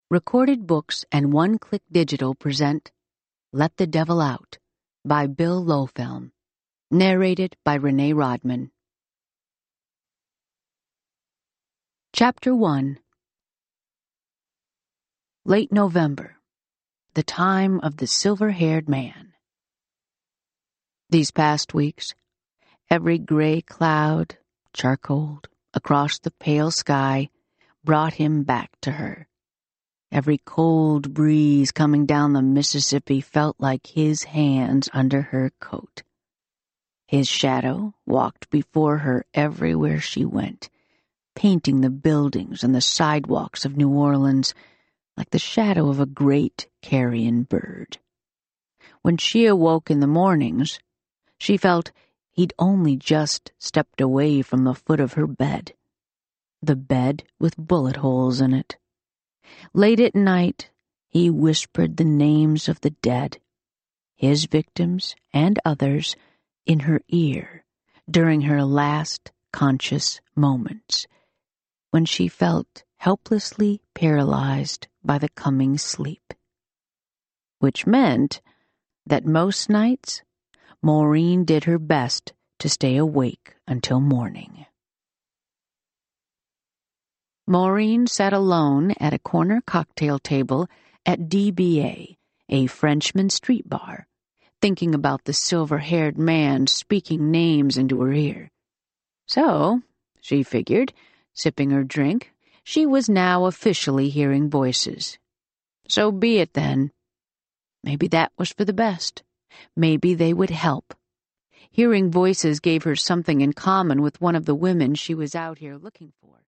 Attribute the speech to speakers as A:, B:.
A: Recorded Books and One Click Digital present Let the Devil Out by Bill Lowfelm. Narrated by Renee Rodman. Chapter 1. Late November. The time of the silver-haired man. These past weeks, every gray cloud, charcoaled, across the pale sky, brought him back to her. Every cold breeze coming down the Mississippi felt like his hands under her coat. His shadow walked before her everywhere she went, painting the buildings and the sidewalks of New Orleans like the shadow of a great carrion bird. When she awoke in the mornings, she felt he'd only just stepped away from the foot of her bed, the bed with bullet holes in it. Late at night, he whispered the names of the dead, his victims and others, in her ear during her last conscious moments, when she felt helplessly paralyzed by the coming sleep. Which meant that most nights, Maureen did her best to stay awake until morning. Maureen sat alone at a corner cocktail table at DBA, a Frenchman street bar, thinking about the silver-haired man speaking names into her ear. So, she figured, sipping her drink, she was now officially hearing voices. So be it then. Maybe that was for the best. Maybe they would help. Hearing voices gave her something in common with one of the women she was out here looking for.